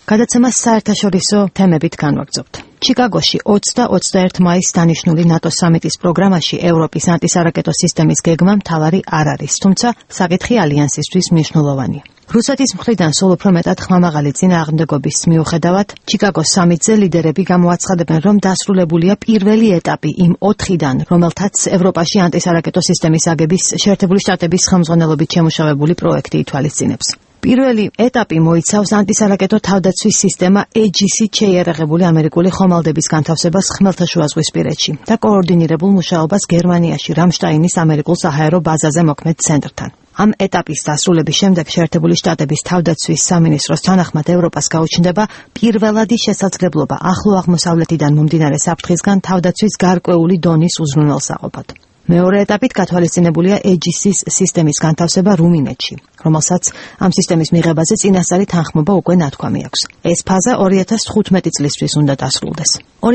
გადაცემას საერთაშორისო თემებით განვაგრძობთ. ჩიკაგოში 20-21 მაისს დანიშნული ნატოს სამიტის პროგრამაში ევროპის ანტისარაკეტო სისტემის გეგმა მთავარი არ არის, თუმცა საკითხი ალიანსისთვის მნიშვნელოვანია. რუსეთის მხრიდან სულ უფრო მეტად ხმამაღალი წინააღმდეგობის მიუხედავად, ჩიკაგოს სამიტზე ლიდერები გამოაცხადებენ, რომ დასრულებულია პირველი ეტაპი იმ 4-დან, რომელთაც ევროპაში ანტისარაკეტო სისტემის აგების შეერთებული შტატების ხელმძღვანელობით შემუშავებული პროექტი ითვალისწინებს. პირველი ეტაპი მოიცავს ანტისარაკეტო თავდაცვის სისტემა AEGIS-ით შეიარაღებული ამერიკული ხომალდების განთავსებას ხმელთაშუაზღვისპირეთში და კოორდინირებულ მუშაობას გერმანიაში რამშტაინის ამერიკულ საჰაერო ბაზაზე მოქმედ ცენტრთან. ამ ეტაპის დასრულების შემდეგ შეერთებული შტატების თავდაცვის სამინისტროს თანახმად ევროპას გაუჩნდება პირველადი შესაძლებლობა ახლო აღმოსავლეთიდან მომდინარე საფრთხისგან თავდაცვის გარკვეული დონის უზრუნველსაყოფად. მეორე ეტაპით გათვალისწინებულია AEGIS-ის სისტემის განთავსება რუმინეთში, რომელსაც ამ სისტემის მიღებაზე წინასწარი თანხმობა უკვე ნათქვამი აქვს. ეს ფაზა 2015 წლისთვის უნდა დასრულდეს.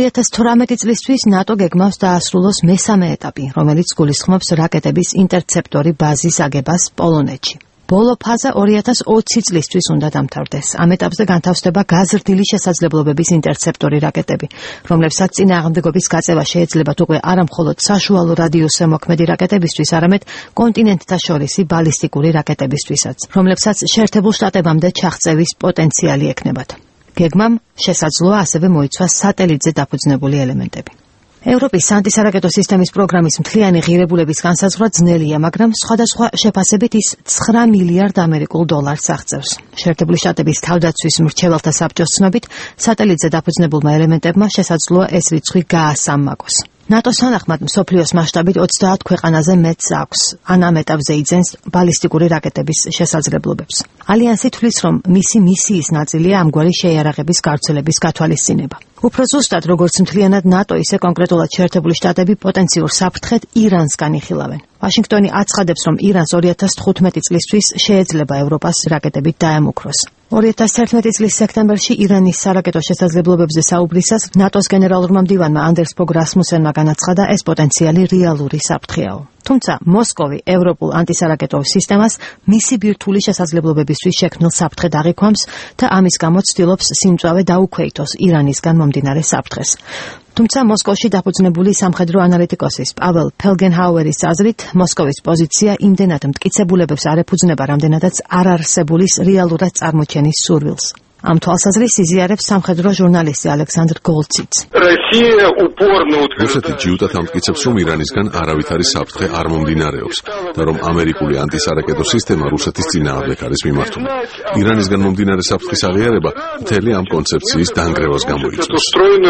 2018 წლისთვის ნატო გეგმავს დაასრულოს მესამე ეტაპი, რომელიც გულისხმობს რაკეტების ინტერცეპტორი ბაზის აგებას პოლონეთში. ბოლო ფაზა 2020 წლისთვის უნდა დამთავრდეს. ამ ეტაპზე განთავსდება გაზრდილი შესაძლებლობების ინტერცეპტორი რაკეტები, რომლებსაც წინააღმდეგობის გაწევა შეეძლებათ უკვე არა მხოლოდ საშუალო რადიუსზე მოქმედი რაკეტებისთვის, არამედ კონტინენტთა შორისი ბალისტიკური რაკეტებისთვისაც, რომლებსაც შეერთებულ შტატებამდე ჩაღწევის პოტენციალი ექნებათ. გეგმამ შესაძლოა ასევე მოიცვას სატელიტზე დაფუძნებული ელემენტები. ევროპის ანტისარაკეტო სისტემის პროგრამის მთლიანი ღირებულების განსაზღვრა ძნელია, მაგრამ სხვადასხვა შეფასებით ის 9 მილიარდ ამერიკულ დოლარს აღწევს. შეერთებული შტატების თავდაცვის მრჩეველთა საბჭოს ცნობით, სატელიტზე დაფუძნებულმა ელემენტებმა შესაძლოა ეს რიცხვი გაასამმაგოს. ნატოს თანახმად მსოფლიოს მასშტაბით 30 ქვეყანაზე მეტს აქვს, ან ამ ეტაპზე იძენს ბალისტიკური რაკეტების შესაძლებლობებს. ალიანსი თვლის, რომ მისი მისიის ნაწილია ამგვარი შეიარაღების გავრცელების გათვალისწინება. უფრო ზუსტად, როგორც მთლიანად ნატო, ისე კონკრეტულად შეერთებული შტატები პოტენციურ საფრთხედ ირანს განიხილავენ. ვაშინგტონი აცხადებს, რომ ირანს 2015 წლისთვის შეეძლება ევროპას რაკეტებით დაემუქროს. 2011 წლის სექტემბერში ირანის სარაკეტო შესაძლებლობებზე საუბრისას ნატოს გენერალურმა მდივანმა ანდერს ფოგ რასმუსენმა განაცხადა, ეს პოტენციალი რეალური საფრთხეაო. თუმცა მოსკოვი ევროპულ ანტისარაკეტო სისტემას მისი ბირთვული შესაძლებლობებისთვის შექმნილ საფრთხედ აღიქვამს და ამის გამო ცდილობს სიმწვავე დაუქვეითოს ირანისგან მომდინარე საფრთხეს. თუმცა მოსკოვში დაფუძნებული სამხედრო ანალიტიკოსის პაվել ფელგენჰაუერის აზრით, მოსკოვის პოზიცია იმდენად მტკიცებულებებს არ ეფუძნება, რამდენადაც არ არსებულის რეალურად წარმოჩენის სურვილს. ამ თვალსაზრისით იზიარებს სამხედრო ჟურნალისტი ალექსანდრ გოლციც. რუსეთი ჯიუტად ამტკიცებს, რომ ირანისგან არავითარი საფრთხე არ მომდინარეობს და რომ ამერიკული ანტისარაკეტო სისტემა რუსეთის წინააღმდეგ არის მიმართული. ირანისგან მომდინარე საფრთხის აღიარება მთელი ამ კონცეფციის დანგრევას გამოიწვევს.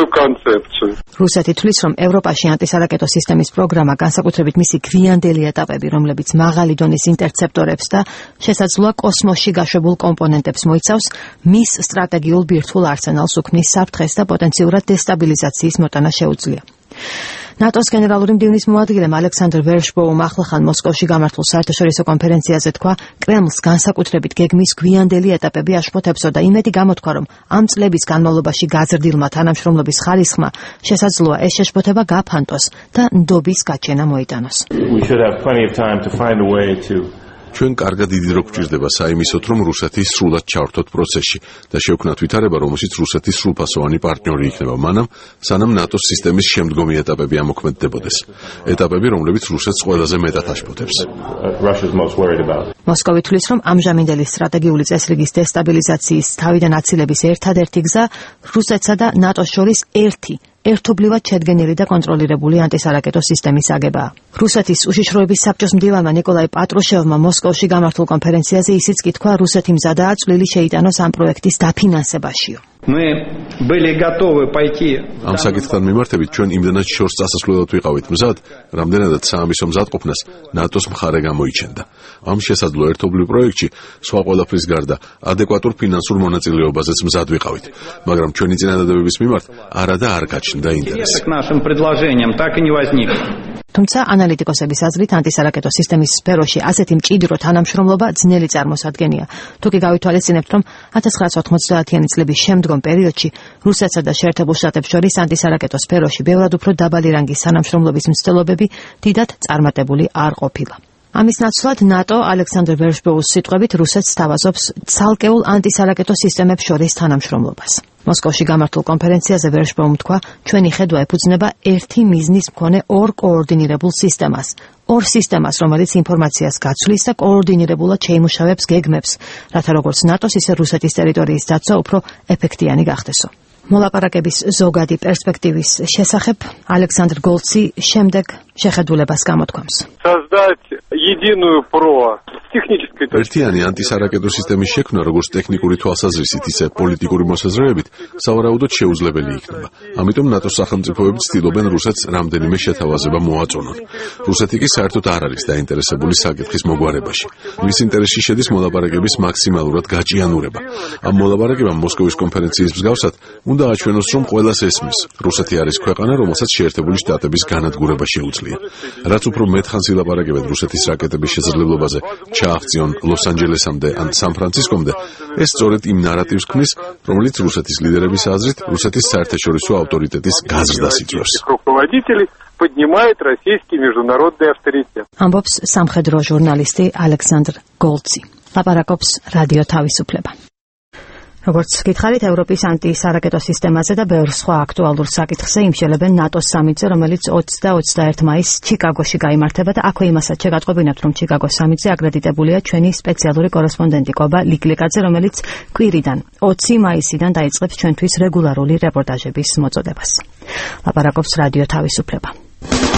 რუსეთი თვლის, რომ ევროპაში ანტისარაკეტო სისტემის პროგრამა, განსაკუთრებით მისი გვიანდელი ეტაპები, რომლებიც მაღალი დონის ინტერცეპტორებს და შესაძლოა კოსმოსში გაშვებულ კომპონენტებს მოიცავს, მის სტრატეგიულ ბირთვულ არსენალს უქმნის საფრთხეს და პოტენციურად დესტაბილიზაციის მოტანა შეუძლია. ნატოს გენერალური მდივნის მოადგილემ ალექსანდრ ვერშბოუმ ახლახან მოსკოვში გამართულ საერთაშორისო კონფერენციაზე თქვა, კრემლს განსაკუთრებით გეგმის გვიანდელი ეტაპები აშფოთებსო და იმედი გამოთქვა, რომ ამ წლების განმავლობაში გაზრდილმა თანამშრომლობის ხარისხმა შესაძლოა ეს შეშფოთება გაფანტოს და ნდობის გაჩენა მოიტანოს. ჩვენ კარგად დიდი რო გვჭირდება საიმისოთ, რომ რუსეთი სრულად ჩავრთოთ პროცესში და შევქნათ ვითარება, რომელშიც რუსეთი სრულფასოვანი პარტნიორი იქნება, მანამ სანამ ნატოს სისტემის შემდგომი ეტაპები ამოქმედდებოდეს. ეტაპები, რომლებიც რუსეთს ყველაზე მეტად აშფოთებს. მოსკოვი თვლის, რომ ამჟამინდელი სტრატეგიული წესრიგის დესტაბილიზაციის თავიდან აცილების ერთადერთი გზა რუსეთსა და ნატოს შორის ერთობლივად შედგენილი და კონტროლირებული ანტისარაკეტო სისტემის აგებაა. რუსეთის უშიშროების საბჭოს მდივანმა ნიკოლაი პატრუშევმა მოსკოვში გამართულ კონფერენციაზე ისიც კი თქვა, რუსეთი მზადაა წვლილი შეიტანოს ამ პროექტის დაფინანსებაშიო. ამ საკითხთან მიმართებით ჩვენ იმდენად შორს წასასვლელად ვიყავით მზად, რამდენადაც საამისო მზადყოფნას ნატოს მხარე გამოიჩენდა. ამ შესაძლო ერთობლივ პროექტში სხვა ყველაფრის გარდა ადეკვატურ ფინანსურ მონაწილეობაზეც მზად ვიყავით, მაგრამ ჩვენი წინადადებების მიმართ არა და არ გაჩნდა ინტერესი. თუმცა ანალიტიკოსების აზრით ანტისარაკეტო სისტემის სფეროში ასეთი მჭიდრო თანამშრომლობა ძნელი წარმოსადგენია. თუ კი გავითვალისწინებთ, რომ 1990-იანი წლების შემდგომ პერიოდში რუსეთსა და შეერთებულ შტატებს შორის ანტისარაკეტო სფეროში ბევრად უფრო დაბალი რანგის თანამშრომლობის მცდელობები დიდად წარმატებული არ ყოფილა. ამის ნაცვლად ნატო ალექსანდრ ვერშბოუს სიტყვებით რუსეთს სთავაზობს ცალკეულ ანტისარაკეტო სისტემებს შორის თანამშრომლობას. მოსკოვში გამართულ კონფერენციაზე ვერშბოუმ თქვა, ჩვენი ხედვა ეფუძნება ერთი მიზნის მქონე ორ კოორდინირებულ სისტემას. ორ სისტემას, რომელიც ინფორმაციას გაცვლის და კოორდინირებულად შეიმუშავებს გეგმებს, რათა როგორც ნატოს, ისე რუსეთის ტერიტორიის დაცვა უფრო ეფექტიანი გახდესო. მოლაპარაკების ზოგადი პერსპექტივის შესახებ ალექსანდრ გოლცი შემდეგ შეხედულებას გამოთქვამს. ერთიანი ანტისარაკეტო სისტემის შექმნა როგორც ტექნიკური თვალსაზრისით, ისე პოლიტიკური მოსაზრებებით სავარაუდოდ შეუძლებელი იქნება. ამიტომ ნატოს სახელმწიფოები ცდილობენ რუსეთს რამდენიმე შეთავაზება მოაწონონ. რუსეთი კი საერთოდ არ არის დაინტერესებული საკითხის მოგვარებაში. მის ინტერესში შედის მოლაპარაკების მაქსიმალურად გაჭიანურება. ამ მოლაპარაკებამ მოსკოვის კონფერენციის მსგავსად უნდა აჩვენოს, რომ ყველას ესმის. რუსეთი არის ქვეყანა, რომელსაც შეერთებული შტატების განადგურება შეუძლია. რაც უფრო მეტხანს ილაპარაკებენ რუსეთის რაკეტების შესაძლებლობაზე ჩააღწიონ ლოს-ანჯელესამდე ან სან-ფრანცისკომდე, ეს სწორედ იმ ნარატივს ქმნის, რომელიც რუსეთის ლიდერების აზრით რუსეთის საერთაშორისო ავტორიტეტის გაზრდას იწვევს. поднимает российский международный авторитет. ამბობს სამხედრო ჟურნალისტი ალექსანდრ გოლცი. ლაპარაკობს რადიო თავისუფლება. როგორც გითხარით, ევროპის ანტისარაკეტო სისტემაზე და ბევრ სხვა აქტუალურ საკითხზე იმშელებენ ნატოს სამიტზე, რომელიც 20 და 21 მაისს ჩიკაგოში გაიმართება და აქვე იმასაც შეგატყობინებთ, რომ ჩიკაგოს სამიტზე აკრედიტებულია ჩვენი სპეციალური კორესპონდენტი კობა ლიკლიკაძე, რომელიც კვირიდან 20 მაისიდან დაიწყებს ჩვენთვის რეგულარული რეპორტაჟების მოწოდებას. ლაპარაკობს რადიო თავისუფლება.